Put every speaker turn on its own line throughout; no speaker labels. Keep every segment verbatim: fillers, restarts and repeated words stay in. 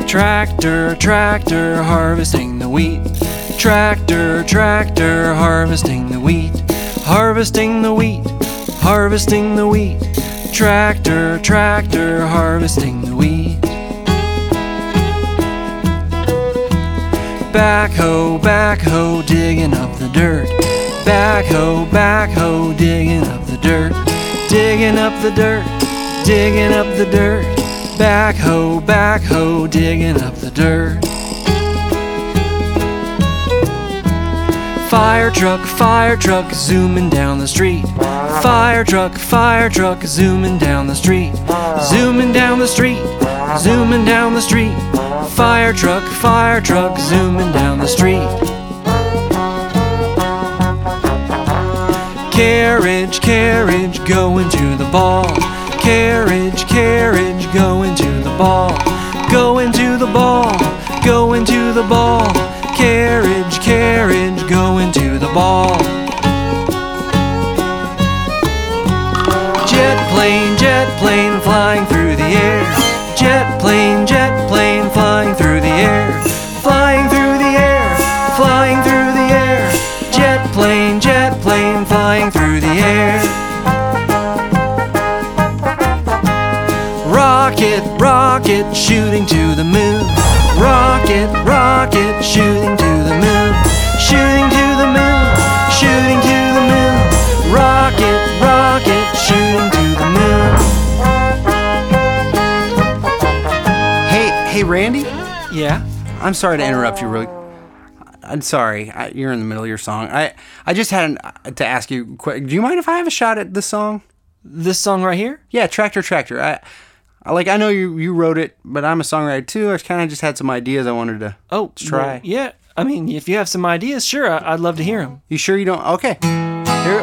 Tractor, tractor, harvesting the wheat. Tractor, tractor, harvesting the wheat. Harvesting the wheat, harvesting the wheat. Tractor, tractor, harvesting the wheat. Backhoe, backhoe, digging up the dirt. Backhoe, backhoe, digging up the dirt. Digging up the dirt, digging up the dirt. Backhoe, backhoe, digging up the dirt. Fire truck, fire truck, zooming down the street. Fire truck, fire truck, zooming down the street. Zooming down the street, zooming down the street. Fire truck, fire truck, zooming down the street. Carriage, carriage, going to the ball. Carriage, carriage, going to the ball. Going to the ball, going to the ball. Carriage, carriage, going to the ball. Jet plane, jet plane, flying through the air. Jet plane, jet plane, flying through the air. Flying through the air, flying through the air. Jet plane, jet plane, flying through the air. Rocket, rocket, shooting to the moon. Rocket, rocket, shooting to the moon. Shooting to the moon, shooting to the moon. Rocket, rocket, shooting to the moon.
Hey, hey, Randy?
Yeah?
I'm sorry to interrupt you really. I'm sorry. I, you're in the middle of your song. I, I just had an, to ask you, do you mind if I have a shot at this song?
This song right here?
Yeah, Tractor, Tractor. I, I like. I know you, you wrote it, but I'm a songwriter too. I kind of just had some ideas I wanted to
Oh,
try.
well, yeah. I mean, if you have some ideas, sure, I, I'd love to hear them.
You sure you don't? Okay. Here.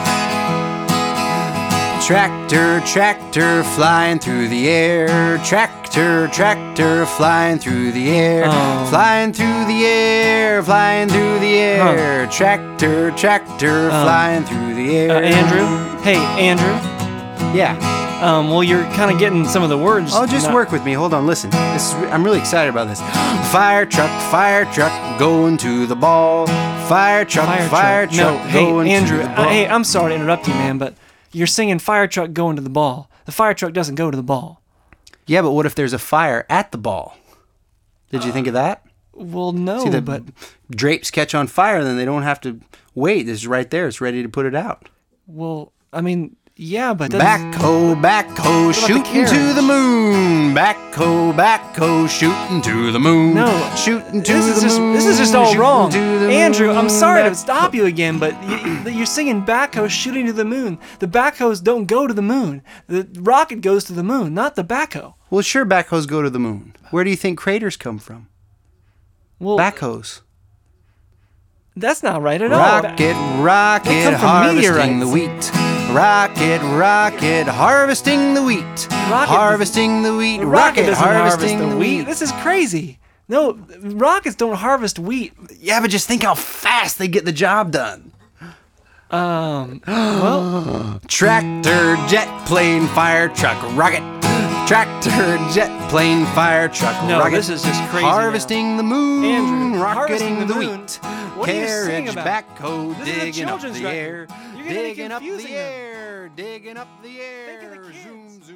Tractor, tractor, flying through the air. Tractor, tractor, flying through the air.
Oh.
Flying through the air, flying through the air.
Huh.
Tractor, tractor,
Um,
flying through the air.
Uh, Andrew? Hey, Andrew?
Yeah.
Um, well, you're kind of getting some of the words.
Oh, just
not-
work with me. Hold on, listen. This is, I'm really excited about this. Fire truck, fire truck, going to the ball. Fire truck, fire,
Fire
truck,
truck. No, hey,
going
Andrew.
to the
uh,
ball.
hey, I'm sorry to interrupt you, man, but you're singing fire truck going to the ball. The fire truck doesn't go to the ball.
Yeah, but what if there's a fire at the ball? Did you think of that?
Well, no,
See, the
but
drapes catch on fire, then they don't have to wait. It's right there. It's ready to put it out.
well, I mean, yeah, but that's-
Backhoe, backhoe,
the
shooting to
carriage?
the moon. Backhoe, backhoe, shooting to the moon.
No,
shooting to
this
the
is just
moon.
this is just all
shooting
wrong.
to the
Andrew, I'm
moon.
sorry to
Back-
stop you again, but you, you're singing backhoe shooting to the moon. The backhoes don't go to the moon. The rocket goes to the moon, not the backhoe.
Well, sure, backhoes go to the moon. Where do you think craters come from?
Well,
Backhoes.
that's not right at all.
Rocket,
They
rocket,
come from
harvesting
meteorites.
the wheat. Rocket, rocket, harvesting the wheat.
Rocket
harvesting the wheat.
The rocket
Rocket,
doesn't
harvesting
harvest the wheat. This is crazy. No, rockets don't harvest wheat.
Yeah, but just think how fast they get the job done.
Um, well,
Tractor, jet plane, fire truck, rocket. Tractor, jet plane, fire truck,
No,
rocket.
this is just crazy
Harvesting the moon,
Andrew,
rocketing
harvesting
the,
the moon?
wheat.
What are you singing
Carriage,
about?
backhoe,
This is a
digging up
children's
the
record.
air.
You're gonna be
Digging up the
confusing them.
air, digging up the
Think of the
air.
kids.
Zoom, zoom.